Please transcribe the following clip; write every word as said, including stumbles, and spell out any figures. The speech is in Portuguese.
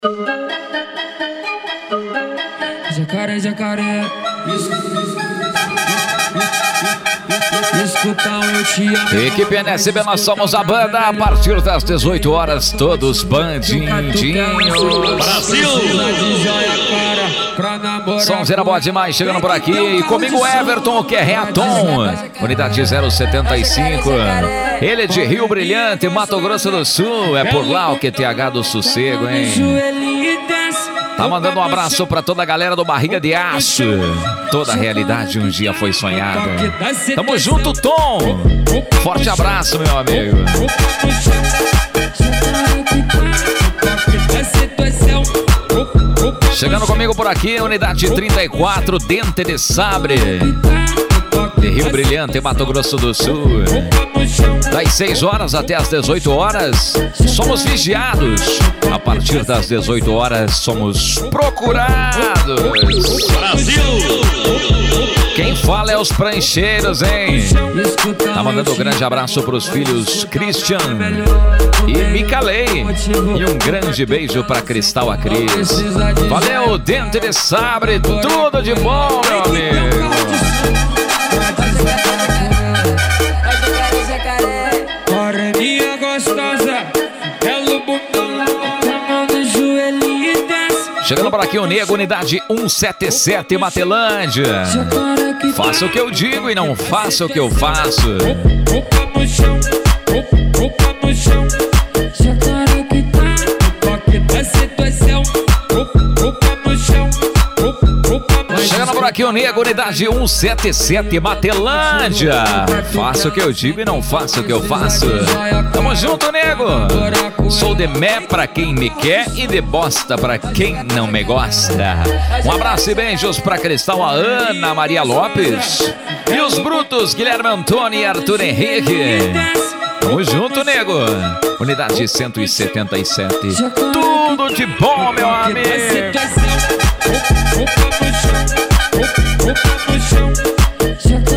Jacaré, jacaré. Escutão, eu te amo. Equipe N S B, nós somos a banda. A partir das dezoito horas, todos bandidinhos. Brasil! Sonzeira boa demais, chegando por aqui. E comigo Everton, o que é Reaton, unidade zero setenta e cinco. Ele é de Rio Brilhante, Mato Grosso do Sul. É por lá o Q T H do Sossego, hein? Tá mandando um abraço pra toda a galera do Barriga de Aço. Toda a realidade um dia foi sonhada. Tamo junto, Tom. Forte abraço, meu amigo. Chegando comigo por aqui, unidade trinta e quatro, Dente de Sabre, de Rio Brilhante, Mato Grosso do Sul. Das seis horas até as dezoito horas, somos vigiados. A partir das dezoito horas, somos procurados. Brasil! Quem fala é os prancheiros, hein? Tá mandando um grande abraço pros filhos Christian e Micalei. E um grande beijo pra Cristal a Cris. Valeu, Dente de Sabre, tudo de bom, meu amigo. Moreninha gostosa, belo botão, chamando joelhitas. Chegando por aqui o Nego, unidade cento e setenta e sete, Matelândia. Faça o que eu digo e não faça o que eu faço. Opa no chão, opa no chão. Jacaré que tá, toque da situação. Opa no chão, opa no chão. Chegando por aqui o Nego, unidade cento e setenta e sete, Matelândia. Faça o que eu digo e não faça o que eu faço. Tamo junto, Nego. Sou de mé pra quem me quer e de bosta pra quem não me gosta. Um abraço e beijos pra Cristal, a Ana Maria Lopes e os brutos Guilherme Antônio e Arthur Henrique. Tamo junto, Nego. Unidade cento e setenta e sete. Tudo de bom, meu amigo. Opa no chão, opa no chão.